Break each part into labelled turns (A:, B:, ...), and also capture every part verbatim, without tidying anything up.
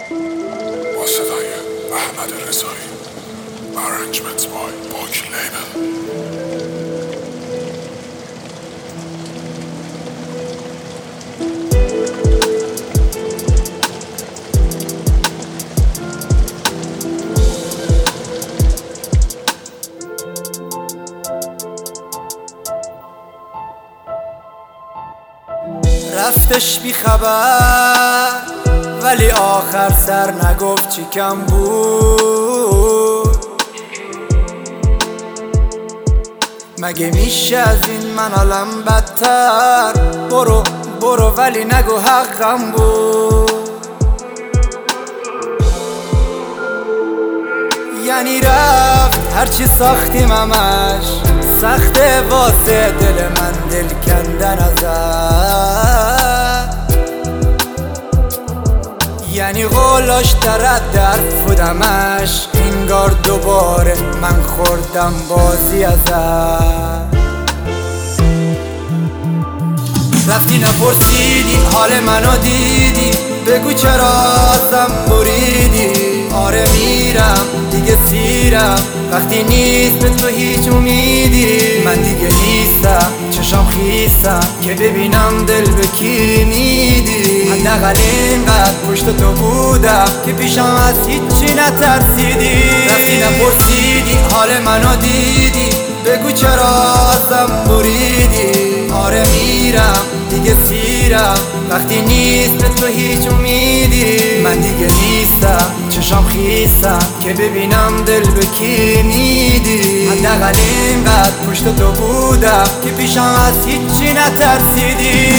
A: با صدای احمد رضایی. Arrangements by Book Label.
B: رفتش بی خبر ولی آخر سر نگفت چی کم بود. مگه میشه از این من حالم بدتر؟ برو برو ولی نگو حقم بود. یعنی رفت هرچی ساختیم همش سخته واسه دل من دل کندن ازت. یعنی قولاش درد در فودمش انگار دوباره من خوردم بازی ازت. رفتی نپرسیدی حال منو دیدی، بگو چرا ازم بریدی. آره میرم دیگه سیرم وقتی نیست به تو هیچ امیدی. من دیگه نیستم چشام خیستم که ببینم دل به کی میدی. حداقل اینقدر پشت تو بودم که پیشم از هیچی نترسیدی. رفتی نپرسیدی حال منو دیدی، بگو چرا ازم بریدی. آره میرم دیگه سیرم وقتی نیست به تو هیچ امیدی. من دیگه نیستم چشام خیستم که ببینم دل به کی میدی. حداقل اینقدر پشت تو بودم که پیشم از هیچی نترسیدی.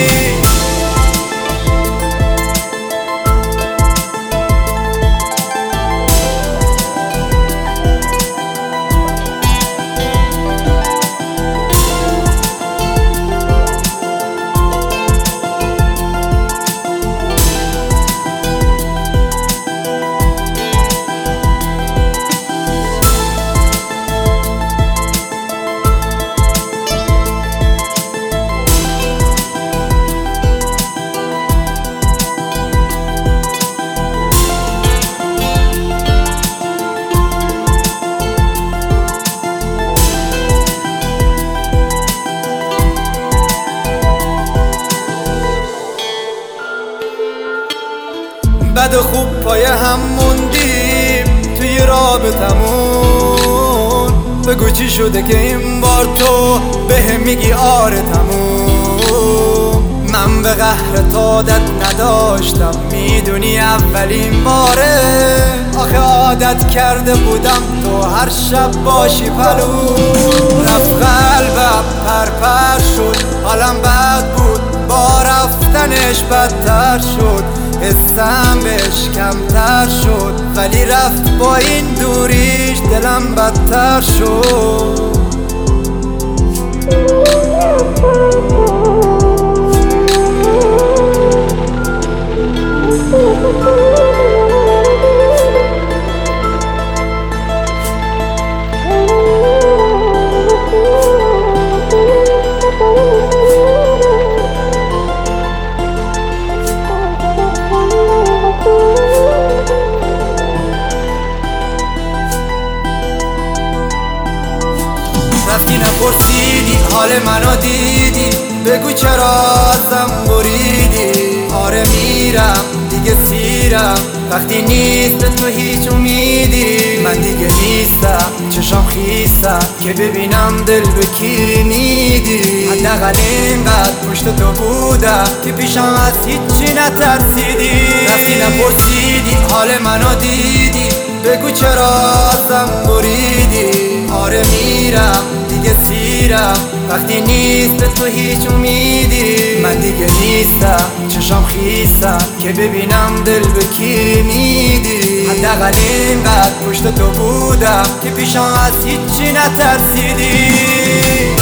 B: بد و خوب پای هم موندیم توی رابطمون. بگو چی شده که این بار تو به میگی آره تموم. من به قهر تو عادت نداشتم میدونی اولین باره. آخه عادت کرده بودم تو هر شب باشی پلو. رفت قلبم پرپر شد حالم بد بود با رفتنش بدتر شد. حسم بهش کمتر شد ولی رفت با این دوریش دلم بدتر شد. رفتی نپرسیدی حال منو دیدی، بگو چرا ازم بریدی. آره میرم دیگه سیرم وقتی نیست به تو هیچ امیدی. من دیگه نیستم چشام خیستم که ببینم دل به کی میدی. حداقل اینقدر پشت تو بودم که پیشم از هیچی نترسیدی. رفتی نپرسیدی حال منو دیدی، بگو چرا ازم بریدی. آره میرم دیگه سیرم وقتی نیست به تو هیچ امیدی. من دیگه نیستم چشام خیستم که ببینم دل به کی میدی. حداقل اینقدر پشت تو بودم که پیشم از هیچی نترسیدی.